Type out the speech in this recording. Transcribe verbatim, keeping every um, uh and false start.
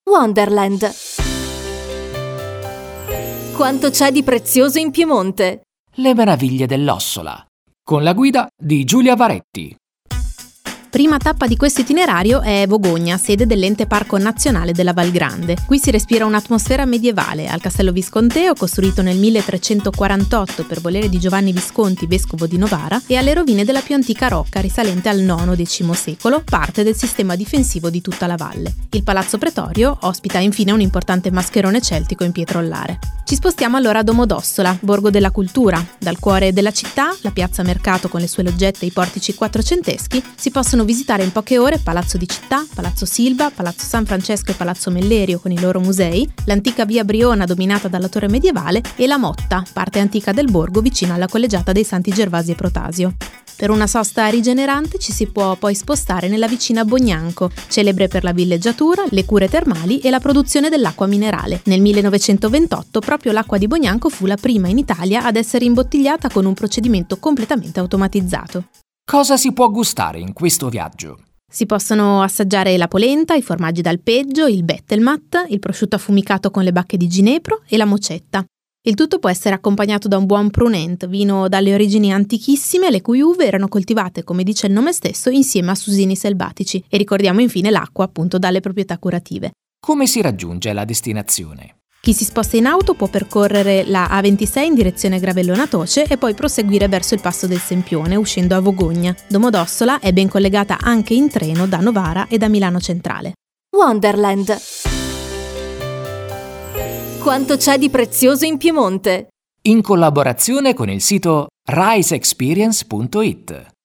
Wonderland. Quanto c'è di prezioso in Piemonte? Le meraviglie dell'Ossola, con la guida di Giulia Varetti. Prima tappa di questo itinerario è Vogogna, sede dell'Ente Parco Nazionale della Val Grande. Qui si respira un'atmosfera medievale al Castello Visconteo, costruito nel milletrecentoquarantotto per volere di Giovanni Visconti, vescovo di Novara, e alle rovine della più antica rocca risalente al nono-decimo secolo, parte del sistema difensivo di tutta la valle. Il Palazzo Pretorio ospita infine un importante mascherone celtico in pietrollare. Ci spostiamo allora a Domodossola, borgo della cultura. Dal cuore della città, la piazza Mercato con le sue loggette e i portici quattrocenteschi, si possono visitare in poche ore Palazzo di Città, Palazzo Silva, Palazzo San Francesco e Palazzo Mellerio con i loro musei, l'antica via Briona dominata dalla torre medievale e la Motta, parte antica del borgo vicino alla collegiata dei Santi Gervasi e Protasio. Per una sosta rigenerante ci si può poi spostare nella vicina Bognanco, celebre per la villeggiatura, le cure termali e la produzione dell'acqua minerale. Nel millenovecentoventotto proprio l'acqua di Bognanco fu la prima in Italia ad essere imbottigliata con un procedimento completamente automatizzato. Cosa si può gustare in questo viaggio? Si possono assaggiare la polenta, i formaggi d'alpeggio, il bettelmat, il prosciutto affumicato con le bacche di ginepro e la mocetta. Il tutto può essere accompagnato da un buon prunent, vino dalle origini antichissime, le cui uve erano coltivate, come dice il nome stesso, insieme a susini selvatici. E ricordiamo infine l'acqua, appunto, dalle proprietà curative. Come si raggiunge la destinazione? Chi si sposta in auto può percorrere la A ventisei in direzione Gravellona-Toce e poi proseguire verso il passo del Sempione, uscendo a Vogogna. Domodossola è ben collegata anche in treno da Novara e da Milano Centrale. Wonderland. Quanto c'è di prezioso in Piemonte? In collaborazione con il sito rise experience punto it.